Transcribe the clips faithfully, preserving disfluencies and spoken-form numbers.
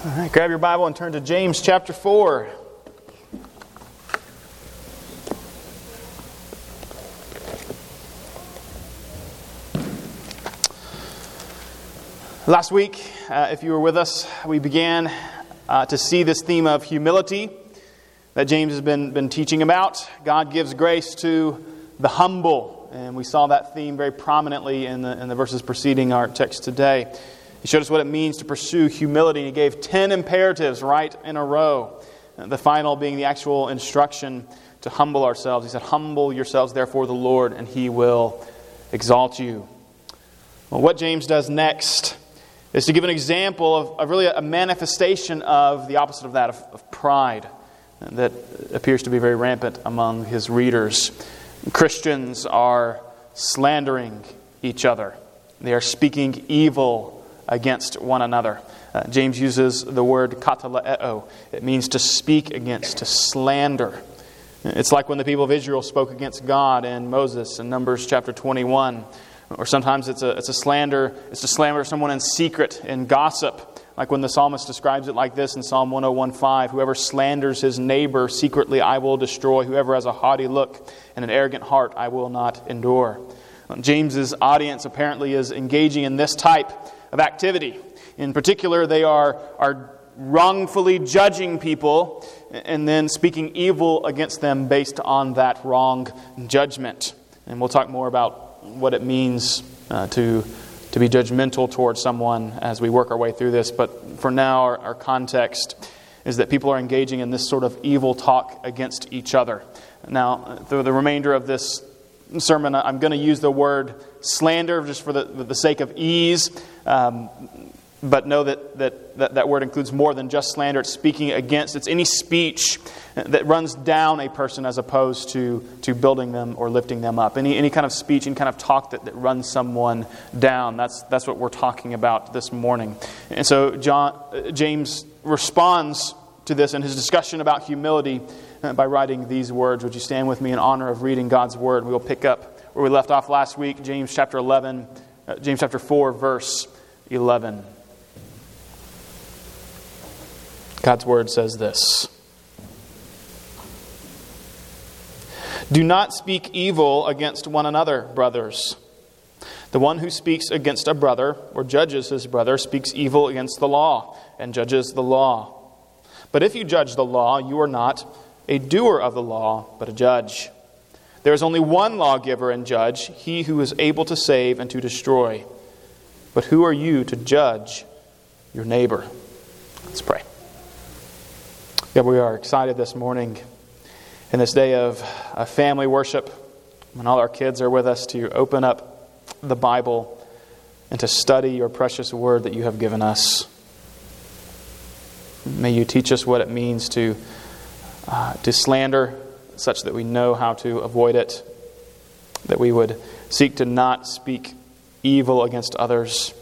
All right, grab your Bible and turn to James chapter four. Last week, uh, if you were with us, we began uh, to see this theme of humility that James has been, been teaching about. God gives grace to the humble, and we saw that theme very prominently in the, in the verses preceding our text today. He showed us what it means to pursue humility. He gave ten imperatives right in a row. The final being the actual instruction to humble ourselves. He said, "Humble yourselves therefore the Lord, and He will exalt you." Well, what James does next is to give an example of, of really a manifestation of the opposite of that, of, of pride, that appears to be very rampant among his readers. Christians are slandering each other. They are speaking evil against one another. Uh, James uses the word kataleo. It means to speak against, to slander. It's like when the people of Israel spoke against God and Moses in Numbers chapter twenty-one. Or sometimes it's a it's a slander, it's to slander someone in secret and gossip. Like when the psalmist describes it like this in Psalm one oh one five, "Whoever slanders his neighbor secretly I will destroy. Whoever has a haughty look and an arrogant heart I will not endure." James's audience apparently is engaging in this type of activity. In particular, they are, are wrongfully judging people and then speaking evil against them based on that wrong judgment. And we'll talk more about what it means uh, to, to be judgmental towards someone as we work our way through this. But for now, our, our context is that people are engaging in this sort of evil talk against each other. Now, through the remainder of this sermon, I'm going to use the word slander just for the, the sake of ease. Um, but know that, that, that that word includes more than just slander. It's speaking against. It's any speech that runs down a person as opposed to, to building them or lifting them up. Any any kind of speech, any kind of talk that, that runs someone down. That's that's what we're talking about this morning. And so John uh, James responds to this in his discussion about humility uh, by writing these words. Would you stand with me in honor of reading God's word? We will pick up where we left off last week, James chapter eleven, uh, James chapter four, verse eleven. God's word says this: "Do not speak evil against one another, brothers. The one who speaks against a brother or judges his brother speaks evil against the law and judges the law. But if you judge the law, you are not a doer of the law, but a judge. There is only one lawgiver and judge, he who is able to save and to destroy. But who are you to judge your neighbor?" Let's pray. God, we are excited this morning in this day of uh, family worship, when all our kids are with us, to open up the Bible and to study your precious word that you have given us. May you teach us what it means to uh, to slander, such that we know how to avoid it, that we would seek to not speak evil against others.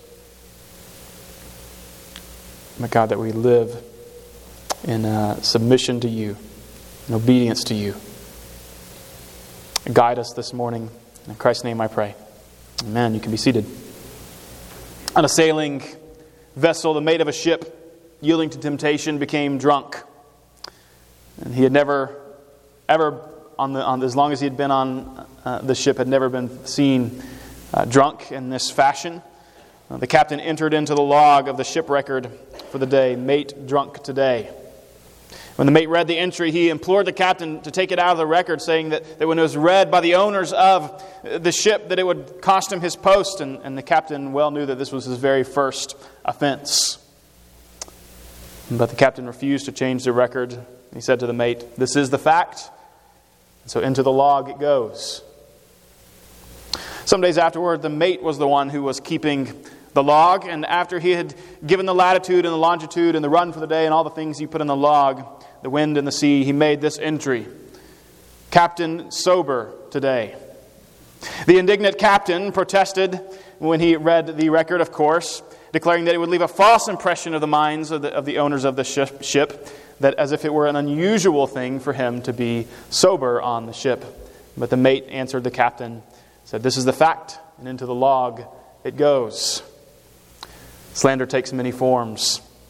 My God, that we live in uh, submission to you, in obedience to you. Guide us this morning. In Christ's name I pray. Amen. You can be seated. On a sailing vessel, the mate of a ship, yielding to temptation, became drunk. And he had never, ever, on the on as long as he had been on uh, the ship, had never been seen uh, drunk in this fashion. Uh, the captain entered into the log of the ship record for the day, "Mate drunk today." When the mate read the entry, he implored the captain to take it out of the record, saying that, that when it was read by the owners of the ship, that it would cost him his post. And, and the captain well knew that this was his very first offense. But the captain refused to change the record. He said to the mate, "This is the fact." And so into the log it goes. Some days afterward, the mate was the one who was keeping the log, and after he had given the latitude and the longitude and the run for the day and all the things he put in the log, the wind and the sea, he made this entry: "Captain sober today." The indignant captain protested when he read the record, of course, declaring that it would leave a false impression of the minds of the, of the owners of the ship, ship, that as if it were an unusual thing for him to be sober on the ship. But the mate answered the captain, said, "This is the fact," and into the log it goes. Slander takes many forms.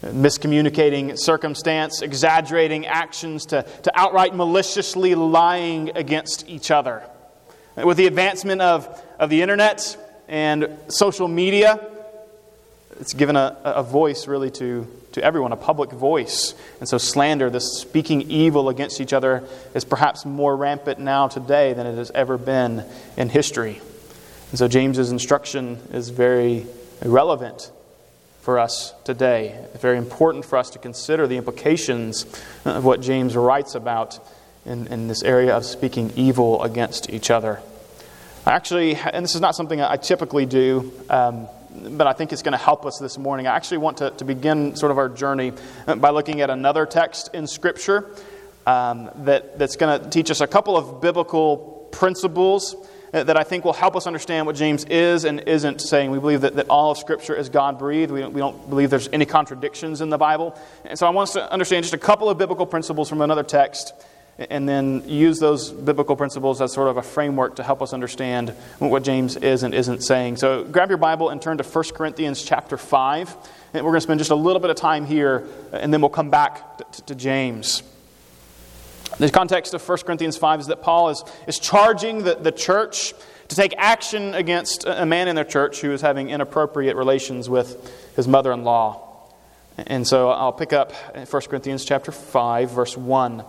miscommunicating circumstance, exaggerating actions, to, to outright maliciously lying against each other. With the advancement of, of the internet and social media, it's given a, a voice really to, to everyone, a public voice. And so slander, this speaking evil against each other, is perhaps more rampant now today than it has ever been in history. And so James's instruction is very relevant for us today. It's very important for us to consider the implications of what James writes about in, in this area of speaking evil against each other. Actually, and this is not something I typically do, um, but I think it's going to help us this morning. I actually want to, to begin sort of our journey by looking at another text in Scripture um, that, that's going to teach us a couple of biblical principles that I think will help us understand what James is and isn't saying. We believe that, that all of Scripture is God-breathed. We don't, we don't believe there's any contradictions in the Bible. And so I want us to understand just a couple of biblical principles from another text, and then use those biblical principles as sort of a framework to help us understand what James is and isn't saying. So grab your Bible and turn to First Corinthians chapter five. And we're going to spend just a little bit of time here, and then we'll come back to, to James. The context of First Corinthians five is that Paul is, is charging the, the church to take action against a man in their church who is having inappropriate relations with his mother-in-law. And so I'll pick up in First Corinthians chapter five, verse one.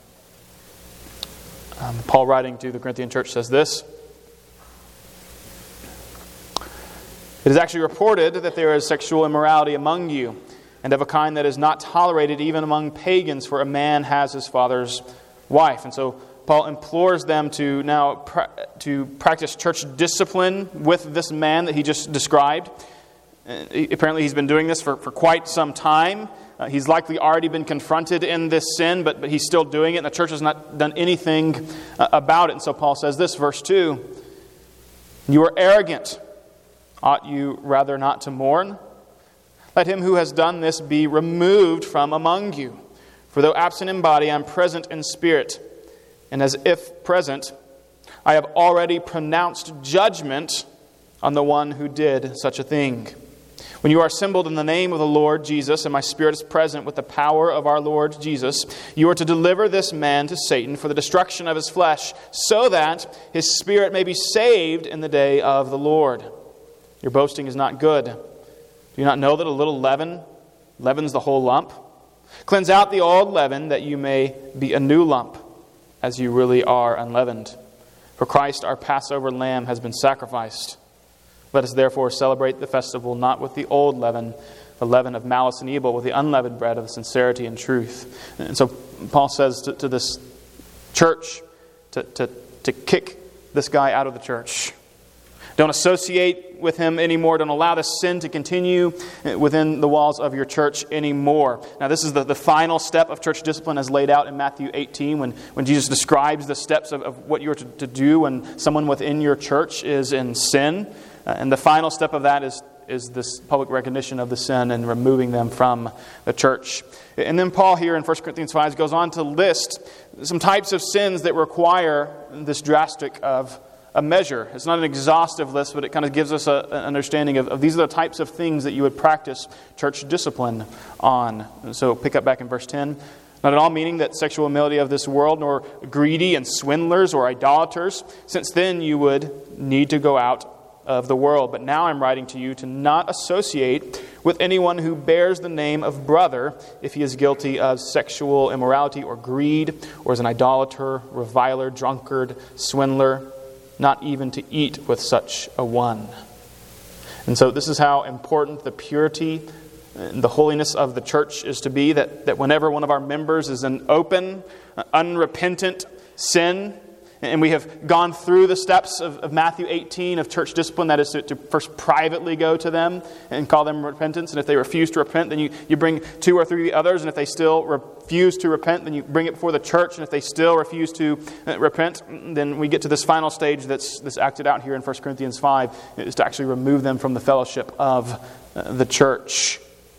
Um, Paul, writing to the Corinthian church, says this: "It is actually reported that there is sexual immorality among you, and of a kind that is not tolerated even among pagans, for a man has his father's wife." And so Paul implores them to now pra- to practice church discipline with this man that he just described. Uh, apparently he's been doing this for, for quite some time. Uh, he's likely already been confronted in this sin, but, but he's still doing it, and the church has not done anything uh, about it. And so Paul says this, verse two, "You are arrogant. Ought you rather not to mourn? Let him who has done this be removed from among you. For though absent in body, I am present in spirit. And as if present, I have already pronounced judgment on the one who did such a thing. When you are assembled in the name of the Lord Jesus, and my spirit is present with the power of our Lord Jesus, you are to deliver this man to Satan for the destruction of his flesh, so that his spirit may be saved in the day of the Lord. Your boasting is not good. Do you not know that a little leaven leavens the whole lump? Cleanse out the old leaven, that you may be a new lump, as you really are unleavened. For Christ, our Passover lamb, has been sacrificed. Let us therefore celebrate the festival not with the old leaven, the leaven of malice and evil, with the unleavened bread of sincerity and truth." And so Paul says to, to this church to, to, to kick this guy out of the church. Don't associate with him anymore. Don't allow this sin to continue within the walls of your church anymore. Now, this is the, the final step of church discipline as laid out in Matthew eighteen, when, when Jesus describes the steps of, of what you're to, to do when someone within your church is in sin. Uh, and the final step of that is, is this public recognition of the sin and removing them from the church. And then Paul here in First Corinthians five goes on to list some types of sins that require this drastic of a measure. It's not an exhaustive list, but it kind of gives us a, an understanding of, of these are the types of things that you would practice church discipline on. And so pick up back in verse ten. "Not at all meaning that sexual immorality of this world, nor greedy and swindlers or idolaters, since then you would need to go out of the world. But now I'm writing to you to not associate with anyone who bears the name of brother if he is guilty of sexual immorality or greed, or is an idolater, reviler, drunkard, swindler, not even to eat with such a one." And so this is how important the purity and the holiness of the church is to be, that, that whenever one of our members is in open, unrepentant sin, and we have gone through the steps of, of Matthew eighteen of church discipline, that is to, to first privately go to them and call them repentance. And if they refuse to repent, then you, you bring two or three others. And if they still refuse to repent, then you bring it before the church. And if they still refuse to uh, repent, then we get to this final stage that's, that's acted out here in First Corinthians five, is to actually remove them from the fellowship of uh, the church,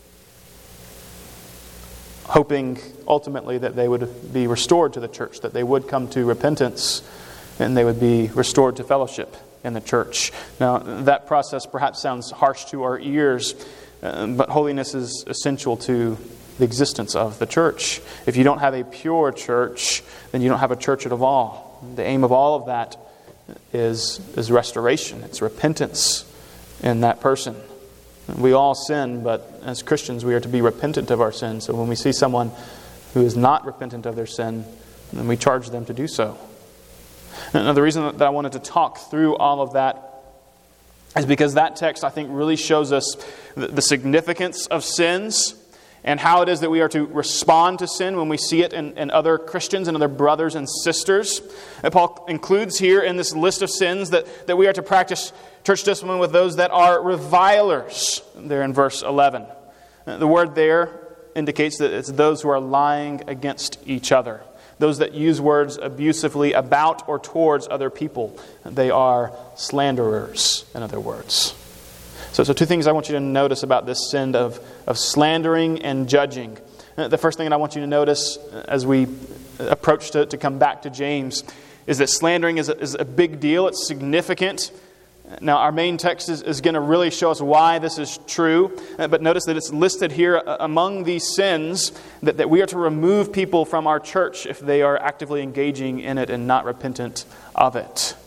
hoping ultimately that they would be restored to the church, that they would come to repentance, and they would be restored to fellowship in the church. Now, that process perhaps sounds harsh to our ears, Uh, but holiness is essential to the existence of the church. If you don't have a pure church, then you don't have a church at all. The aim of all of that is, is restoration. It's repentance in that person. We all sin, but as Christians we are to be repentant of our sin. So when we see someone who is not repentant of their sin, then we charge them to do so. Now the reason that I wanted to talk through all of that is because that text, I think, really shows us the significance of sins and how it is that we are to respond to sin when we see it in, in other Christians and other brothers and sisters. And Paul includes here in this list of sins that, that we are to practice church discipline with those that are revilers, there in verse eleven. The word there indicates that it's those who are lying against each other. Those that use words abusively about or towards other people. They are slanderers, in other words. So, so two things I want you to notice about this sin of, of slandering and judging. The first thing that I want you to notice as we approach to, to come back to James is that slandering is a, is a big deal. It's significant. Now, our main text is, is going to really show us why this is true. But notice that it's listed here among these sins that, that we are to remove people from our church if they are actively engaging in it and not repentant of it.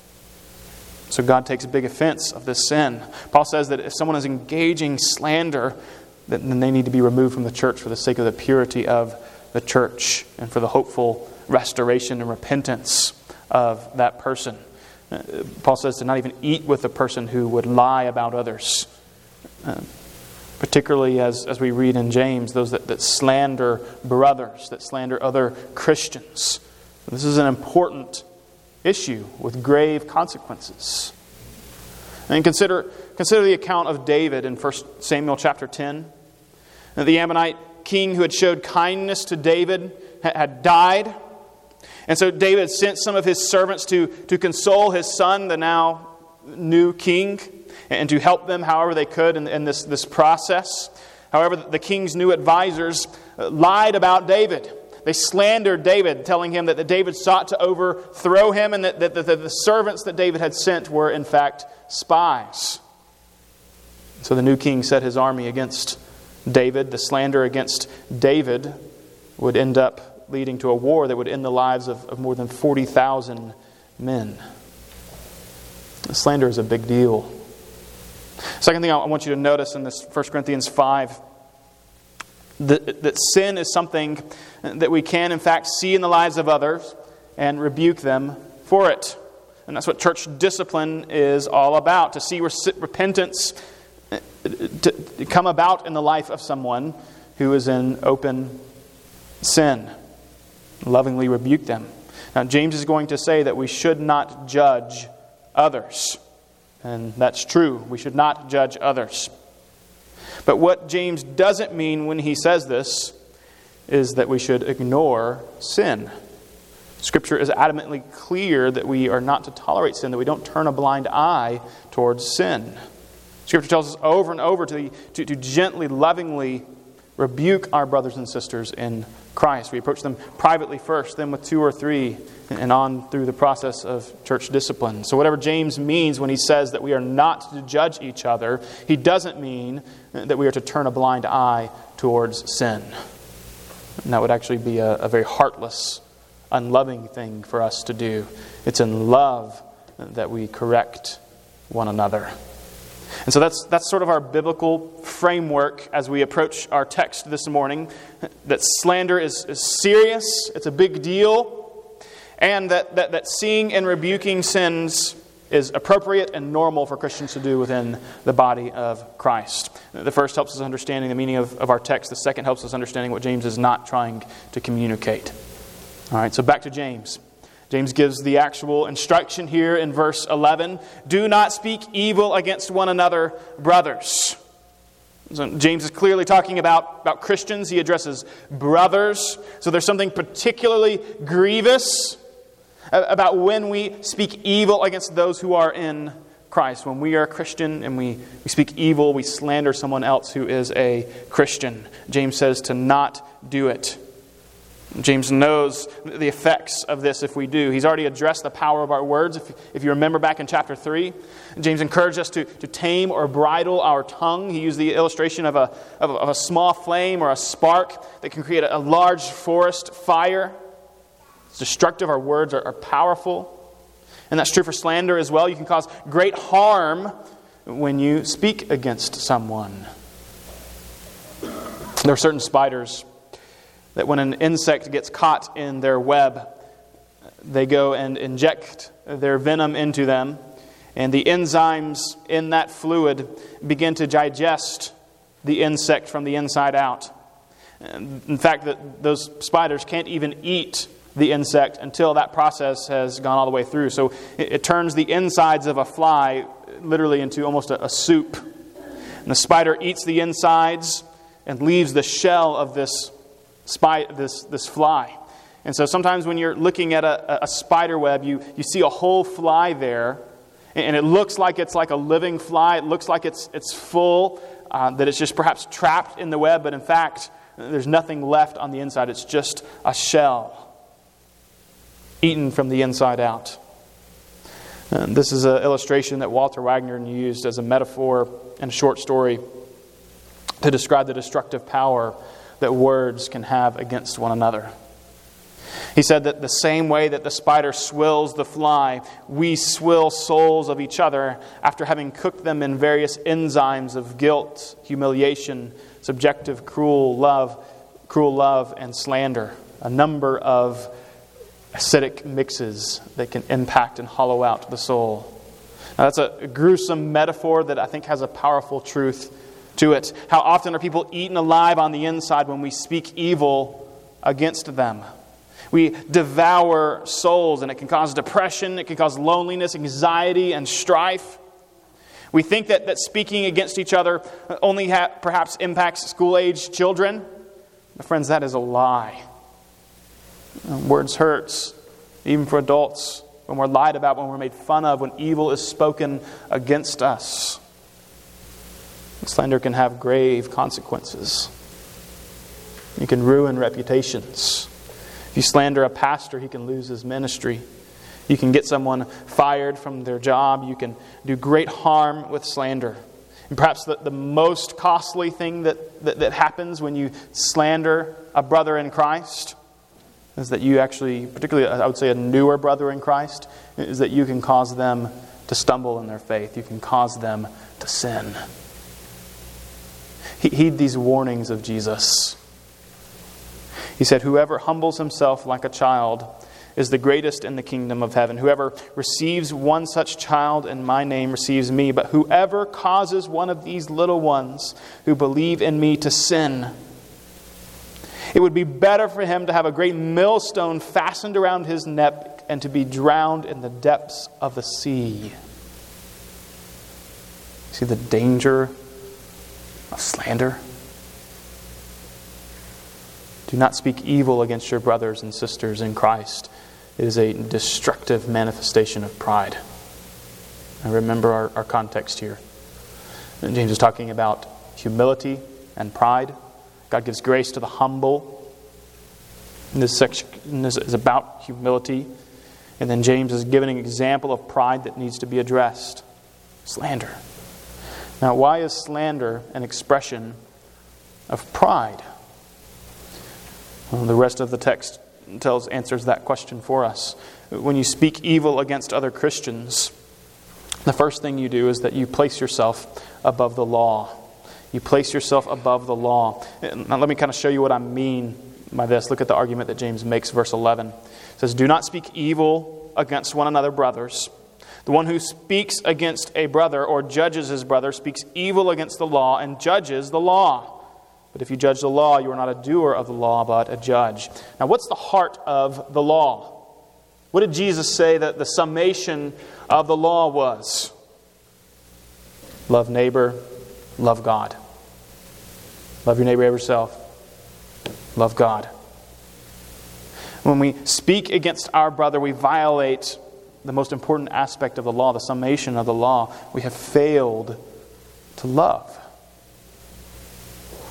So God takes big offense of this sin. Paul says that if someone is engaging slander, then they need to be removed from the church for the sake of the purity of the church and for the hopeful restoration and repentance of that person. Paul says to not even eat with a person who would lie about others. Uh, particularly as, as we read in James, those that, that slander brothers, that slander other Christians. This is an important issue with grave consequences. And consider, consider the account of David in First Samuel chapter ten. The Ammonite king who had showed kindness to David had died. And so David sent some of his servants to, to console his son, the now new king, and to help them however they could in, in this, this process. However, the king's new advisors lied about David. They slandered David, telling him that David sought to overthrow him and that, that, that the servants that David had sent were in fact spies. So the new king set his army against David. The slander against David would end up leading to a war that would end the lives of, of more than forty thousand men. Slander is a big deal. Second thing I want you to notice in this First Corinthians five, that, that sin is something that we can in fact see in the lives of others and rebuke them for it. And that's what church discipline is all about, to see repentance to come about in the life of someone who is in open sin. Lovingly rebuke them. Now, James is going to say that we should not judge others. And that's true. We should not judge others. But what James doesn't mean when he says this is that we should ignore sin. Scripture is adamantly clear that we are not to tolerate sin, that we don't turn a blind eye towards sin. Scripture tells us over and over to, to, to gently, lovingly rebuke our brothers and sisters in Christ. We approach them privately first, then with two or three, and on through the process of church discipline. So whatever James means when he says that we are not to judge each other, he doesn't mean that we are to turn a blind eye towards sin. And that would actually be a, a very heartless, unloving thing for us to do. It's in love that we correct one another. And so that's that's sort of our biblical framework as we approach our text this morning. That slander is, is serious, it's a big deal, and that, that, that seeing and rebuking sins is appropriate and normal for Christians to do within the body of Christ. The first helps us understanding the meaning of, of our text. The second helps us understanding what James is not trying to communicate. All right, so back to James. James gives the actual instruction here in verse eleven. Do not speak evil against one another, brothers. So James is clearly talking about, about Christians. He addresses brothers. So there's something particularly grievous about when we speak evil against those who are in Christ. When we are a Christian and we, we speak evil, we slander someone else who is a Christian. James says to not do it. James knows the effects of this if we do. He's already addressed the power of our words. If, if you remember back in chapter three, James encouraged us to, to tame or bridle our tongue. He used the illustration of a, of a, of a small flame or a spark that can create a, a large forest fire. It's destructive. Our words are, are powerful. And that's true for slander as well. You can cause great harm when you speak against someone. There are certain spiders that when an insect gets caught in their web, they go and inject their venom into them, and the enzymes in that fluid begin to digest the insect from the inside out. In fact, that those spiders can't even eat the insect until that process has gone all the way through. So it, it turns the insides of a fly literally into almost a, a soup. And the spider eats the insides and leaves the shell of this Spy, this, this fly. And so sometimes when you're looking at a, a spider web, you, you see a whole fly there, and it looks like it's like a living fly. It looks like it's, it's full, uh, that it's just perhaps trapped in the web, but in fact, there's nothing left on the inside. It's just a shell, eaten from the inside out. And this is an illustration that Walter Wagner used as a metaphor in a short story to describe the destructive power that words can have against one another. He said that the same way that the spider swills the fly, we swill souls of each other after having cooked them in various enzymes of guilt, humiliation, subjective cruel love, cruel love, and slander. A number of acidic mixes that can impact and hollow out the soul. Now, that's a gruesome metaphor that I think has a powerful truth to it. How often are people eaten alive on the inside when we speak evil against them? We devour souls, and it can cause depression, it can cause loneliness, anxiety, and strife. We think that, that speaking against each other only ha- perhaps impacts school-age children. But friends, that is a lie. Words hurts, even for adults, when we're lied about, when we're made fun of, when evil is spoken against us. Slander can have grave consequences. You can ruin reputations. If you slander a pastor, he can lose his ministry. You can get someone fired from their job. You can do great harm with slander. And perhaps the, the most costly thing that, that, that happens when you slander a brother in Christ is that you actually, particularly I would say a newer brother in Christ, is that you can cause them to stumble in their faith. You can cause them to sin. Heed these warnings of Jesus. He said, "Whoever humbles himself like a child is the greatest in the kingdom of heaven. Whoever receives one such child in my name receives me. But whoever causes one of these little ones who believe in me to sin, it would be better for him to have a great millstone fastened around his neck and to be drowned in the depths of the sea." See the danger of slander? Do not speak evil against your brothers and sisters in Christ. It is a destructive manifestation of pride. And remember our, our context here. And James is talking about humility and pride. God gives grace to the humble. And this section is, is about humility. And then James is giving an example of pride that needs to be addressed. Slander. Now, why is slander an expression of pride? Well, the rest of the text tells answers that question for us. When you speak evil against other Christians, the first thing you do is that you place yourself above the law. You place yourself above the law. Now let me kind of show you what I mean by this. Look at the argument that James makes, verse eleven. It says, "Do not speak evil against one another, brothers. The one who speaks against a brother or judges his brother speaks evil against the law and judges the law. But if you judge the law, you are not a doer of the law, but a judge." Now, what's the heart of the law? What did Jesus say that the summation of the law was? Love neighbor, love God. Love your neighbor as yourself. Love God. When we speak against our brother, we violate the most important aspect of the law, the summation of the law. We have failed to love.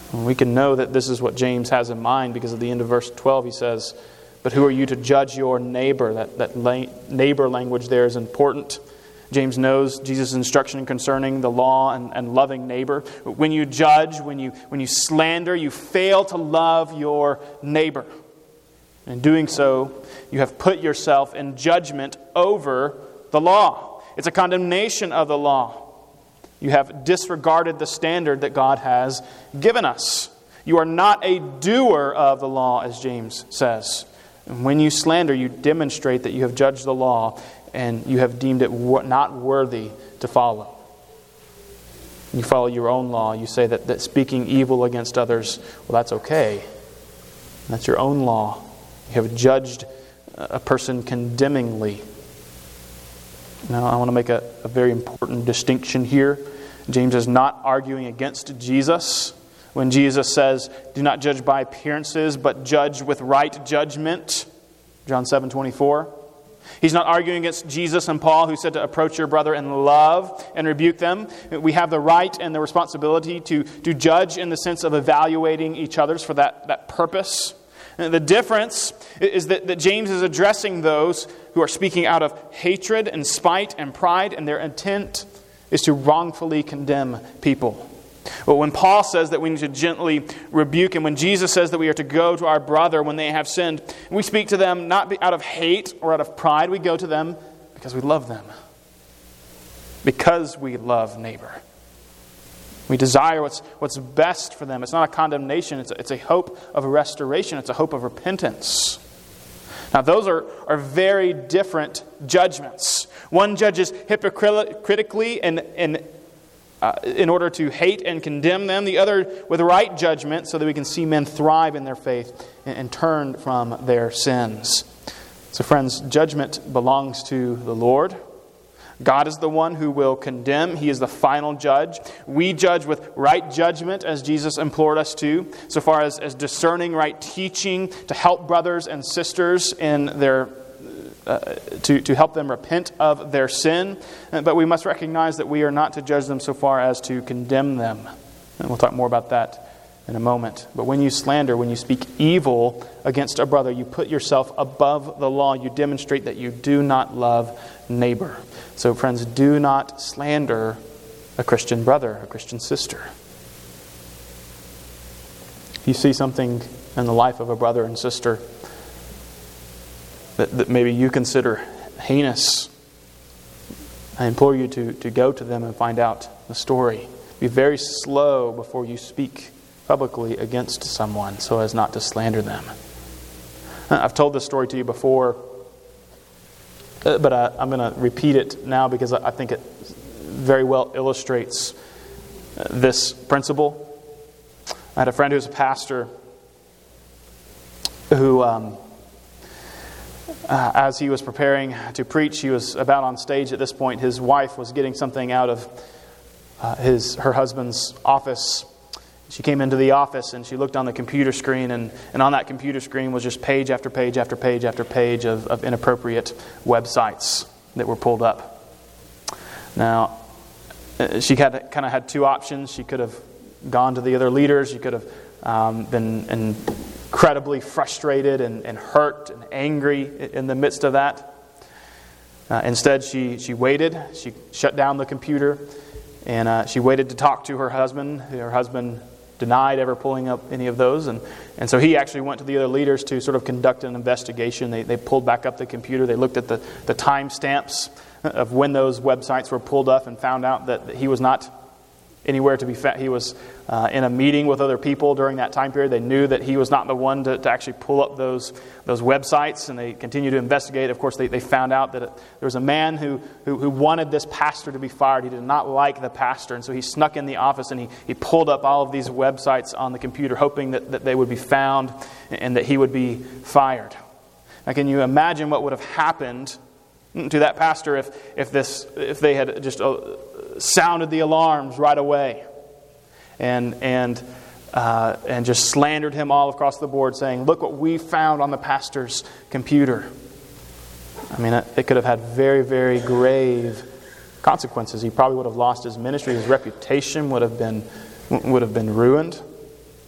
And we can know that this is what James has in mind because at the end of verse twelve he says, "But who are you to judge your neighbor?" That, that la- neighbor language there is important. James knows Jesus' instruction concerning the law and, and loving neighbor. When you judge, when you, when you slander, you fail to love your neighbor. In doing so, you have put yourself in judgment over the law. It's a condemnation of the law. You have disregarded the standard that God has given us. You are not a doer of the law, as James says. And when you slander, you demonstrate that you have judged the law and you have deemed it not worthy to follow. You follow your own law. You say that, that speaking evil against others, well, that's okay. That's your own law. You have judged a person condemningly. Now, I want to make a, a very important distinction here. James is not arguing against Jesus. When Jesus says, "Do not judge by appearances, but judge with right judgment," John seven twenty-four. He's not arguing against Jesus and Paul, who said to approach your brother in love and rebuke them. We have the right and the responsibility to, to judge in the sense of evaluating each other's for that, that purpose. And the difference is that, that James is addressing those who are speaking out of hatred and spite and pride, and their intent is to wrongfully condemn people. Well, when Paul says that we need to gently rebuke, and when Jesus says that we are to go to our brother when they have sinned, we speak to them not out of hate or out of pride. We go to them because we love them. Because we love neighbor. We desire what's, what's best for them. It's not a condemnation. It's a, it's a hope of a restoration. It's a hope of repentance. Now, those are, are very different judgments. One judges hypocritically and, and uh, in order to hate and condemn them. The other with right judgment so that we can see men thrive in their faith and, and turn from their sins. So, friends, judgment belongs to the Lord. God is the one who will condemn. He is the final judge. We judge with right judgment, as Jesus implored us to, so far as, as discerning right teaching to help brothers and sisters in their uh, to, to help them repent of their sin. But we must recognize that we are not to judge them so far as to condemn them. And we'll talk more about that in a moment. But when you slander, when you speak evil against a brother, you put yourself above the law. You demonstrate that you do not love neighbor. So, friends, do not slander a Christian brother, a Christian sister. If you see something in the life of a brother and sister that, that maybe you consider heinous, I implore you to, to go to them and find out the story. Be very slow before you speak publicly against someone so as not to slander them. I've told this story to you before, but I, I'm going to repeat it now because I think it very well illustrates this principle. I had a friend who was a pastor who, um, uh, as he was preparing to preach, he was about on stage at this point. His wife was getting something out of uh, his her husband's office. She came into the office and she looked on the computer screen, and, and on that computer screen was just page after page after page after page of, of inappropriate websites that were pulled up. Now, she had kind of had two options. She could have gone to the other leaders. She could have um, been incredibly frustrated and, and hurt and angry in the midst of that. Uh, instead, she, she waited. She shut down the computer, and uh, she waited to talk to her husband. Her husband denied ever pulling up any of those. And, and so he actually went to the other leaders to sort of conduct an investigation. They, they pulled back up the computer. They looked at the, the timestamps of when those websites were pulled up and found out that he was not anywhere to be found. He was uh, in a meeting with other people during that time period. They knew that he was not the one to, to actually pull up those those websites, and they continued to investigate. Of course, they, they found out that it, there was a man who, who who wanted this pastor to be fired. He did not like the pastor, and so he snuck in the office and he, he pulled up all of these websites on the computer, hoping that, that they would be found and that he would be fired. Now, can you imagine what would have happened to that pastor if if this if they had just uh, sounded the alarms right away and and uh, and just slandered him all across the board, saying, "Look what we found on the pastor's computer." I mean, it, it could have had very, very grave consequences. He probably would have lost his ministry. His reputation would have been would have been ruined.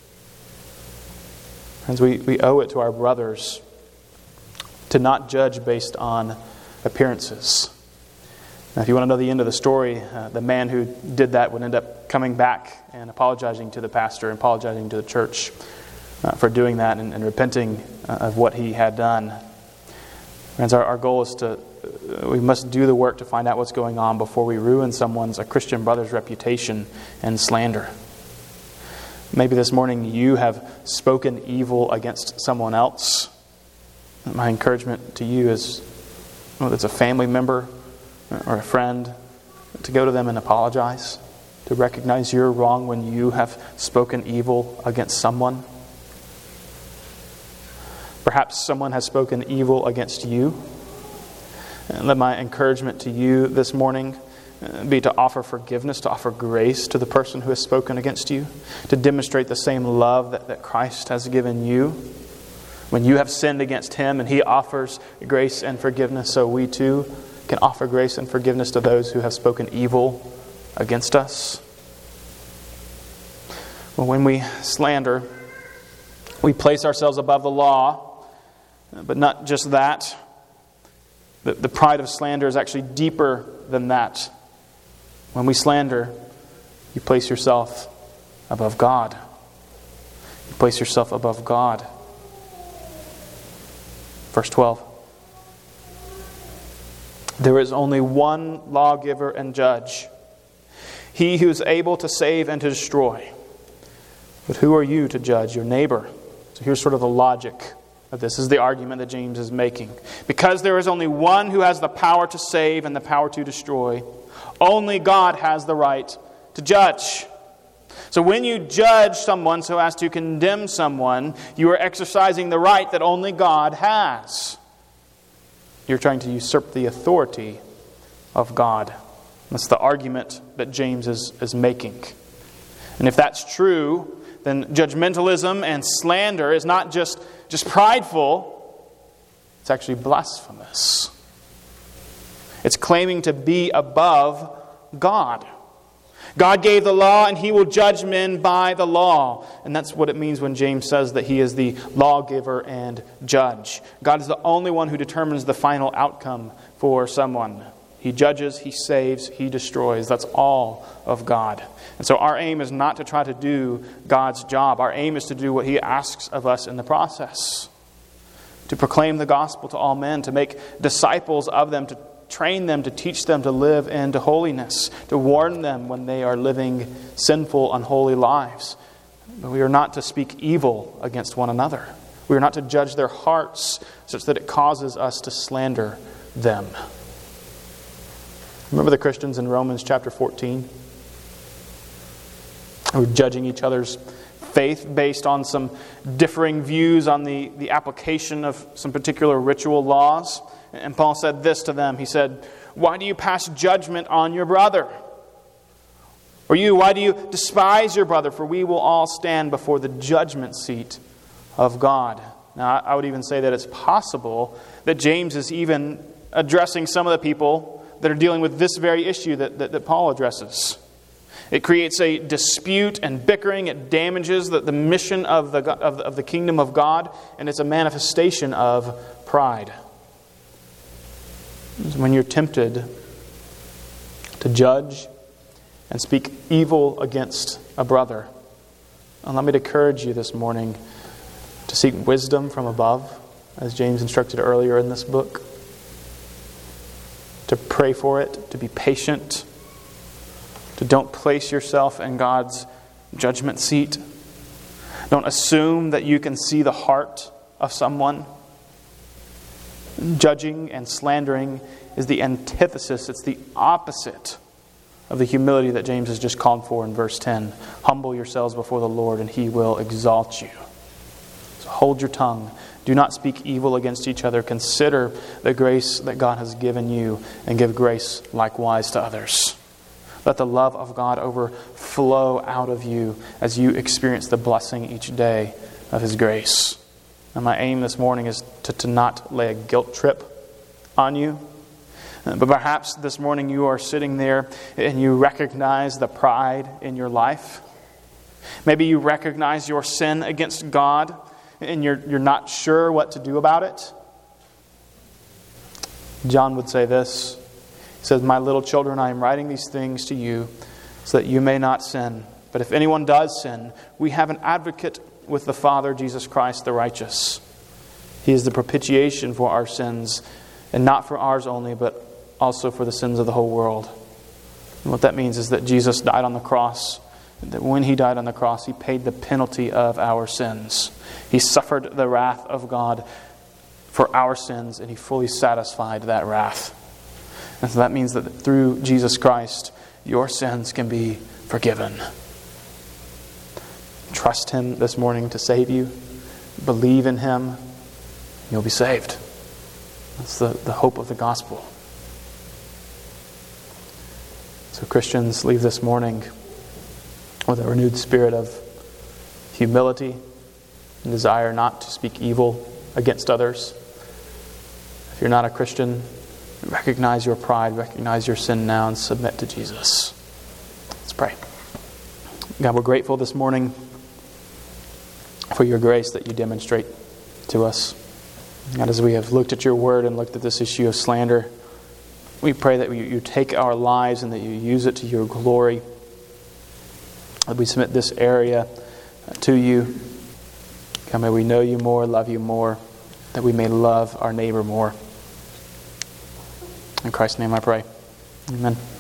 Friends, we, we owe it to our brothers to not judge based on appearances. Now, if you want to know the end of the story, uh, the man who did that would end up coming back and apologizing to the pastor and apologizing to the church uh, for doing that and, and repenting uh, of what he had done. Friends, our, our goal is to, uh, we must do the work to find out what's going on before we ruin someone's, a Christian brother's reputation and slander. Maybe this morning you have spoken evil against someone else. My encouragement to you is, whether it's a family member or a friend, to go to them and apologize, to recognize you're wrong when you have spoken evil against someone. Perhaps someone has spoken evil against you. And let my encouragement to you this morning be to offer forgiveness, to offer grace to the person who has spoken against you, to demonstrate the same love that, that Christ has given you. When you have sinned against Him and He offers grace and forgiveness, so we too can offer grace and forgiveness to those who have spoken evil against us. Well, when we slander, we place ourselves above the law, but not just that. The, the pride of slander is actually deeper than that. When we slander, you place yourself above God. You place yourself above God. Verse twelve. There is only one lawgiver and judge, He who is able to save and to destroy. But who are you to judge your neighbor? So here's sort of the logic of this. This is the argument that James is making. Because there is only one who has the power to save and the power to destroy, only God has the right to judge. So when you judge someone so as to condemn someone, you are exercising the right that only God has. You're trying to usurp the authority of God. That's the argument that James is, is making. And if that's true, then judgmentalism and slander is not just, just prideful, it's actually blasphemous. It's claiming to be above God. God gave the law and He will judge men by the law. And that's what it means when James says that He is the lawgiver and judge. God is the only one who determines the final outcome for someone. He judges, He saves, He destroys. That's all of God. And so our aim is not to try to do God's job. Our aim is to do what He asks of us in the process. To proclaim the gospel to all men, to make disciples of them, to train them, to teach them to live into holiness, to warn them when they are living sinful, unholy lives. But we are not to speak evil against one another. We are not to judge their hearts such that it causes us to slander them. Remember the Christians in Romans chapter fourteen? Who were judging each other's faith based on some differing views on the, the application of some particular ritual laws. And Paul said this to them. He said, "Why do you pass judgment on your brother? Or you, why do you despise your brother? For we will all stand before the judgment seat of God." Now, I would even say that it's possible that James is even addressing some of the people that are dealing with this very issue that, that, that Paul addresses. It creates a dispute and bickering. It damages the, the mission of the, of, the, of the kingdom of God. And it's a manifestation of pride. When you're tempted to judge and speak evil against a brother, allow me to encourage you this morning to seek wisdom from above, as James instructed earlier in this book. To pray for it, to be patient, to don't place yourself in God's judgment seat. Don't assume that you can see the heart of someone. Judging and slandering is the antithesis, it's the opposite of the humility that James has just called for in verse ten. Humble yourselves before the Lord and He will exalt you. So hold your tongue. Do not speak evil against each other. Consider the grace that God has given you and give grace likewise to others. Let the love of God overflow out of you as you experience the blessing each day of His grace. And my aim this morning is to, to not lay a guilt trip on you. But perhaps this morning you are sitting there and you recognize the pride in your life. Maybe you recognize your sin against God. and you're, you're not sure what to do about it, John would say this. He says, "My little children, I am writing these things to you so that you may not sin. But if anyone does sin, we have an advocate with the Father, Jesus Christ the righteous. He is the propitiation for our sins, and not for ours only, but also for the sins of the whole world." And what that means is that Jesus died on the cross. That when He died on the cross, He paid the penalty of our sins. He suffered the wrath of God for our sins, and He fully satisfied that wrath. And so that means that through Jesus Christ, your sins can be forgiven. Trust Him this morning to save you. Believe in Him. You'll be saved. That's the, the hope of the gospel. So Christians, leave this morning with a renewed spirit of humility and desire not to speak evil against others. If you're not a Christian, recognize your pride, recognize your sin now, and submit to Jesus. Let's pray. God, we're grateful this morning for your grace that you demonstrate to us. God, as we have looked at your word and looked at this issue of slander, we pray that you, you take our lives and that you use it to your glory. That we submit this area to you. God, may we know you more, love you more, that we may love our neighbor more. In Christ's name I pray. Amen.